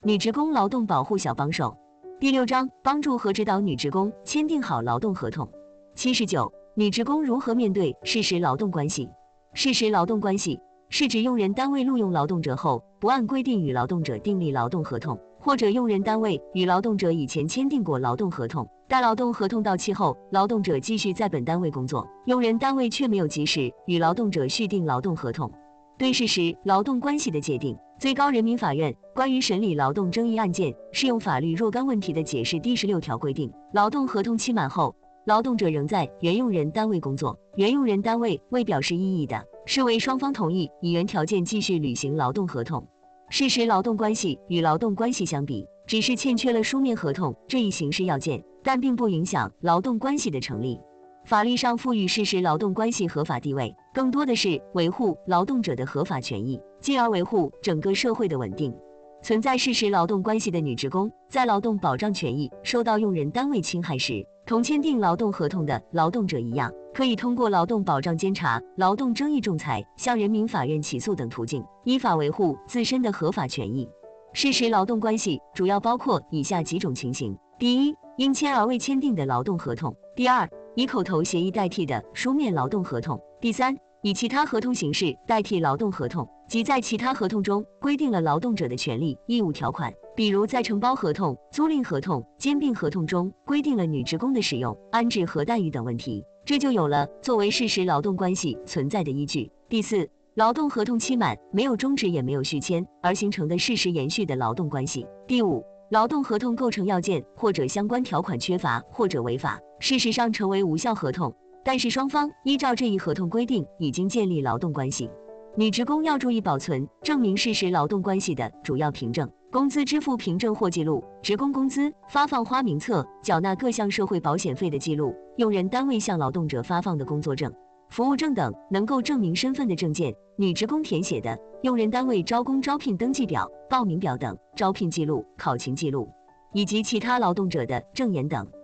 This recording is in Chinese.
女职工劳动保护小帮手。第6章，帮助和指导女职工签订好劳动合同。79、女职工如何面对事实劳动关系？事实劳动关系是指用人单位录用劳动者后，不按规定与劳动者订立劳动合同，或者用人单位与劳动者以前签订过劳动合同，待劳动合同到期后，劳动者继续在本单位工作，用人单位却没有及时与劳动者续订劳动合同。对事实劳动关系的界定，最高人民法院关于审理劳动争议案件适用法律若干问题的解释第16条规定，劳动合同期满后，劳动者仍在原用人单位工作，原用人单位未表示异议的，视为双方同意以原条件继续履行劳动合同。事实劳动关系与劳动关系相比，只是欠缺了书面合同这一形式要件，但并不影响劳动关系的成立。法律上赋予事实劳动关系合法地位，更多的是维护劳动者的合法权益，进而维护整个社会的稳定。存在事实劳动关系的女职工，在劳动保障权益受到用人单位侵害时，同签订劳动合同的劳动者一样，可以通过劳动保障监察、劳动争议仲裁、向人民法院起诉等途径，依法维护自身的合法权益。事实劳动关系主要包括以下几种情形：第一，因签而未签订的劳动合同；第二，以口头协议代替的书面劳动合同；第三，以其他合同形式代替劳动合同，即在其他合同中规定了劳动者的权利义务条款，比如在承包合同、租赁合同、兼并合同中规定了女职工的使用、安置和待遇等问题，这就有了作为事实劳动关系存在的依据。第四，劳动合同期满，没有终止也没有续签而形成的事实延续的劳动关系。第五，劳动合同构成要件或者相关条款缺乏或者违法，事实上成为无效合同，但是双方依照这一合同规定已经建立劳动关系。女职工要注意保存证明事实劳动关系的主要凭证、工资支付凭证或记录、职工工资、发放花名册、缴纳各项社会保险费的记录、用人单位向劳动者发放的工作证、服务证等能够证明身份的证件，女职工填写的用人单位招工招聘登记表、报名表等、招聘记录、考勤记录，以及其他劳动者的证言等。